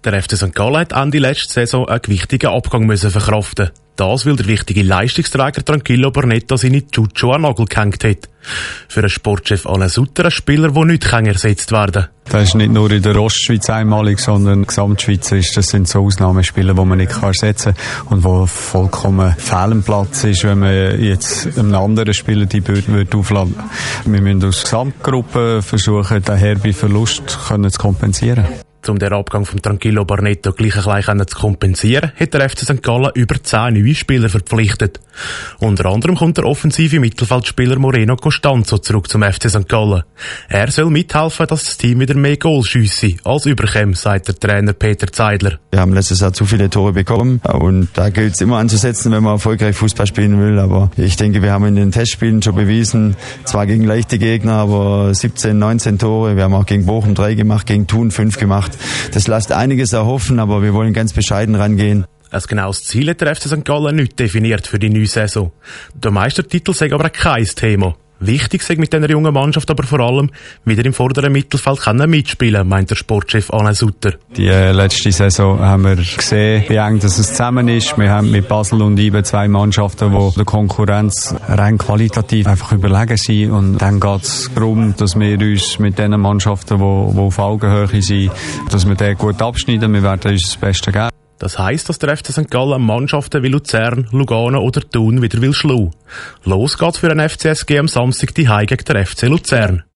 Der FC St. Gallen hat Ende letzte Saison einen gewichtigen Abgang verkraften. Das, weil der wichtige Leistungsträger Tranquillo Barnetta seine Chucho an den Nagel gehängt hat. Für den Sportchef Alain Sutter ein Spieler, der nicht ersetzt werden kann. Das ist nicht nur in der Ostschweiz einmalig, sondern in der Gesamtschweiz das sind so Ausnahmespieler, die man nicht ersetzen kann und wo vollkommen fehl am Platz ist, wenn man jetzt einem anderen Spieler die Bürde aufladen würde. Wir müssen aus Gesamtgruppe versuchen, den herben Verlust zu kompensieren. Um den Abgang von Tranquillo Barnetta gleich zu kompensieren, hat der FC St. Gallen über 10 neue Spieler verpflichtet. Unter anderem kommt der offensive Mittelfeldspieler Moreno Costanzo zurück zum FC St. Gallen. Er soll mithelfen, dass das Team wieder mehr Goals schiesse als überkäme, sagt der Trainer Peter Zeidler. Wir haben letztes Jahr zu viele Tore bekommen und da gilt es immer anzusetzen, wenn man erfolgreich Fußball spielen will. Aber ich denke, wir haben in den Testspielen schon bewiesen, zwar gegen leichte Gegner, aber 17, 19 Tore. Wir haben auch gegen Bochum 3 gemacht, gegen Thun 5 gemacht. Das lässt einiges erhoffen, aber wir wollen ganz bescheiden rangehen. Ein genaues Ziel hat der FC St. Gallen nicht definiert für die neue Saison. Der Meistertitel sei aber kein Thema. Wichtig sei mit dieser jungen Mannschaft aber vor allem, wieder im vorderen Mittelfeld mitspielen, meint der Sportchef Alain Sutter. Die letzte Saison haben wir gesehen, wie eng das zusammen ist. Wir haben mit Basel und IBE 2 Mannschaften, die der Konkurrenz rein qualitativ einfach überlegen sind. Und dann geht es darum, dass wir uns mit den Mannschaften, die auf Augenhöhe sind, dass wir den gut abschneiden. Wir werden uns das Beste geben. Das heisst, dass der FC St. Gallen Mannschaften wie Luzern, Lugano oder Thun wieder schlagen will. Los geht's für den FCSG am Samstag die gegen den FC Luzern.